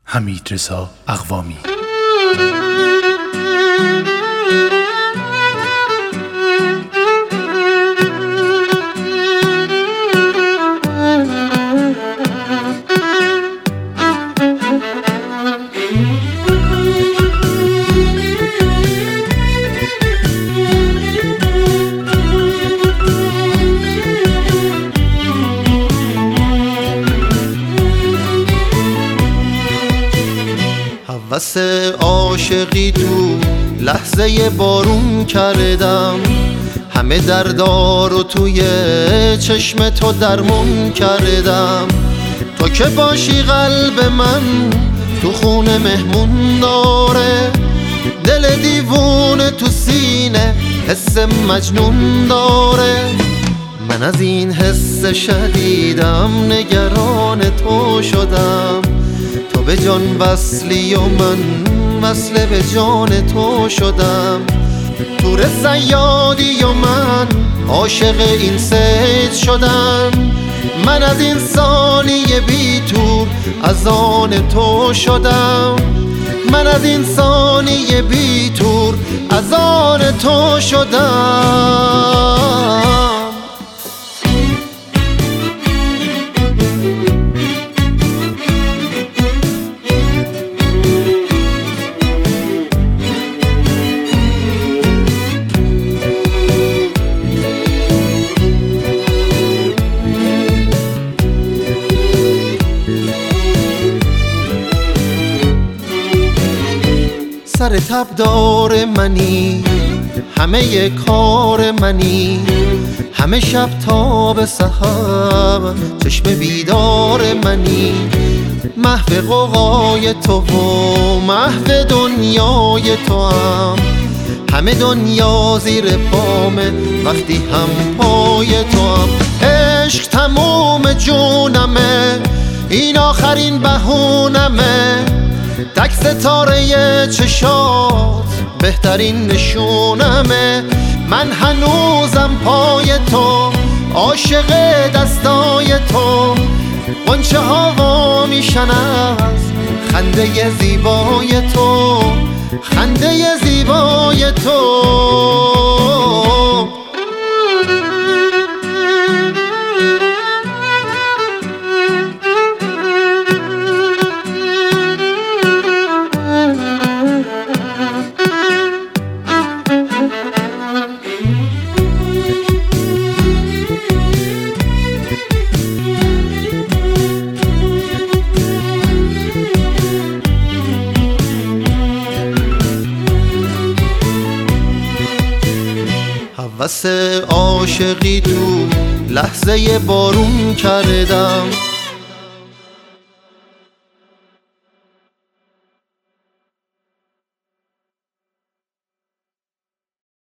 حمیدرضا اقوامی. هوس عاشقی تو لحظه بارون کردم، همه دردار رو توی چشم تو درمون کردم. تو که باشی قلب من تو خونه مهمون داره، دل دیوونه تو سینه حس مجنون داره. من از این حس شدیدم نگران تو شدم، تو به جان وصلی و من وصل به جان تو شدم. تور صیادی و من عاشق این صید شدم. من از این ثانیه بی تور از آن تو شدم. من از این ثانیه بی تور از آن تو شدم. سر تبدار منی، همه کار منی، همه شب تا به سحر چشم بیدار منی. محو غوغای تو و محو دنیای تو هم، همه دنیا زیر پامه وقتی هم پای تو هم. عشق تموم جونمه، این آخرین بهونمه، تک ستاره چشات بهترین نشونمه. من هنوزم پای تو، عاشق دستای تو، غنچه ها میشن از خنده زیبای تو، خنده زیبای تو. هوس عاشقی تو لحظه بارون کردم،